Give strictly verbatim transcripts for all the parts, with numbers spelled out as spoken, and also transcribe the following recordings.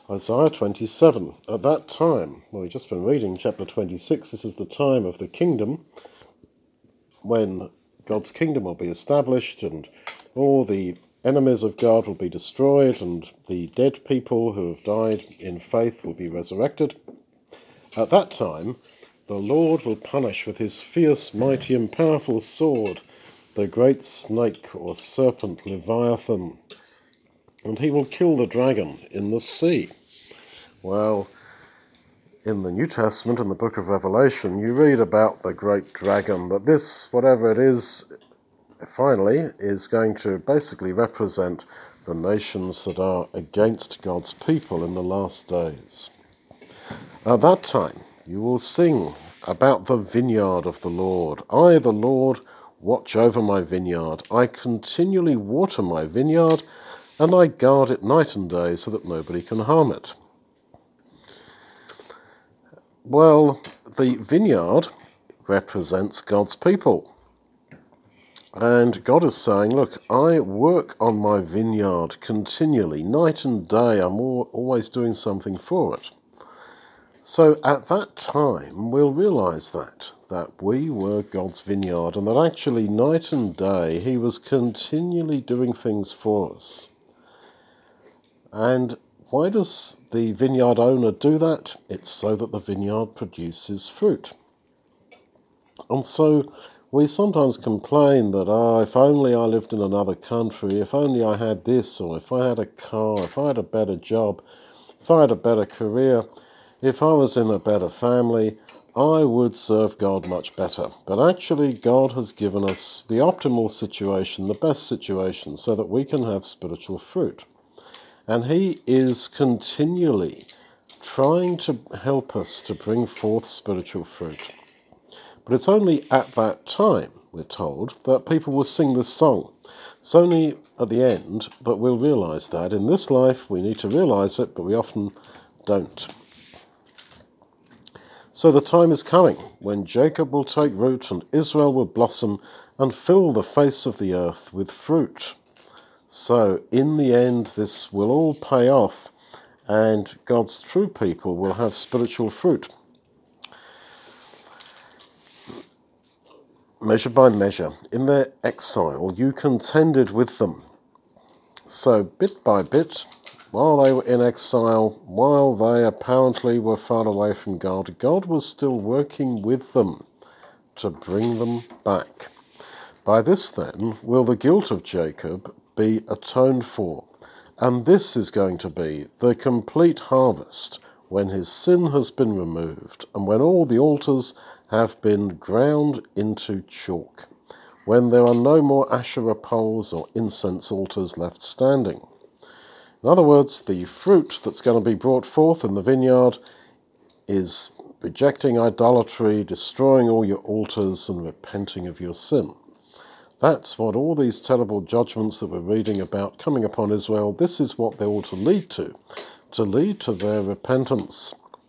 Isaiah twenty-seven. At that time, well, we've just been reading chapter twenty-six, this is the time of the kingdom, when God's kingdom will be established and all the enemies of God will be destroyed and the dead people who have died in faith will be resurrected. At that time, the Lord will punish with his fierce, mighty and powerful sword the great snake or serpent Leviathan, and he will kill the dragon in the sea. Well, in the New Testament, in the book of Revelation, you read about the great dragon, that this, whatever it is, finally, is going to basically represent the nations that are against God's people in the last days. At that time, you will sing about the vineyard of the Lord. I, the Lord, watch over my vineyard. I continually water my vineyard, and I guard it night and day so that nobody can harm it. Well, the vineyard represents God's people. And God is saying, look, I work on my vineyard continually, night and day. I'm always doing something for it. So at that time, we'll realize that, that we were God's vineyard and that actually night and day he was continually doing things for us. And why does the vineyard owner do that? It's so that the vineyard produces fruit. And so we sometimes complain that, ah, oh, if only I lived in another country, if only I had this, or if I had a car, if I had a better job, if I had a better career, if I was in a better family, I would serve God much better. But actually, God has given us the optimal situation, the best situation, so that we can have spiritual fruit. And he is continually trying to help us to bring forth spiritual fruit. But it's only at that time, we're told, that people will sing this song. It's only at the end that we'll realize that. In this life, we need to realize it, but we often don't. So the time is coming when Jacob will take root and Israel will blossom and fill the face of the earth with fruit. So in the end, this will all pay off and God's true people will have spiritual fruit. Measure by measure, in their exile, you contended with them. So bit by bit, while they were in exile, while they apparently were far away from God, God was still working with them to bring them back. By this then will the guilt of Jacob be atoned for, and this is going to be the complete harvest when his sin has been removed and when all the altars have been ground into chalk, when there are no more Asherah poles or incense altars left standing. In other words, the fruit that's going to be brought forth in the vineyard is rejecting idolatry, destroying all your altars, and repenting of your sin. That's what all these terrible judgments that we're reading about coming upon Israel, this is what they ought to lead to, to lead to their repentance.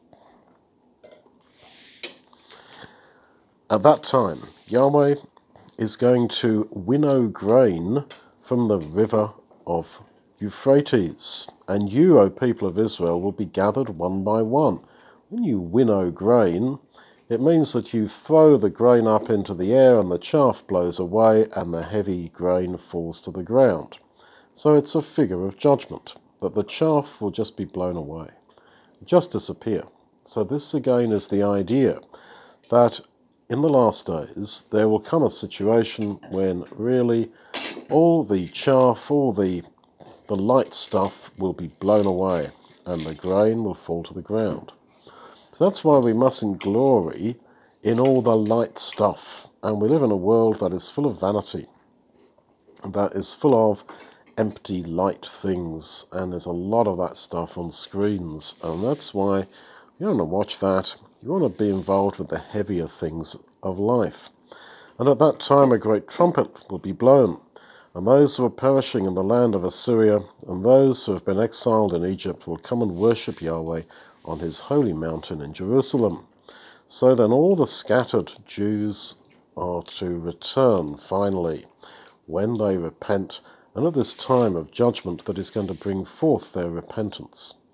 At that time, Yahweh is going to winnow grain from the river of Euphrates, and you, O people of Israel, will be gathered one by one. When you winnow grain, it means that you throw the grain up into the air and the chaff blows away and the heavy grain falls to the ground. So it's a figure of judgment, that the chaff will just be blown away, just disappear. So this again is the idea that in the last days there will come a situation when really all the chaff, all the, the light stuff will be blown away and the grain will fall to the ground. So that's why we mustn't glory in all the light stuff. And we live in a world that is full of vanity, that is full of empty light things, and there's a lot of that stuff on screens. And that's why you don't want to watch that. You want to be involved with the heavier things of life. And at that time a great trumpet will be blown, and those who are perishing in the land of Assyria and those who have been exiled in Egypt will come and worship Yahweh on his holy mountain in Jerusalem. So then all the scattered Jews are to return finally when they repent, and at this time of judgment that is going to bring forth their repentance.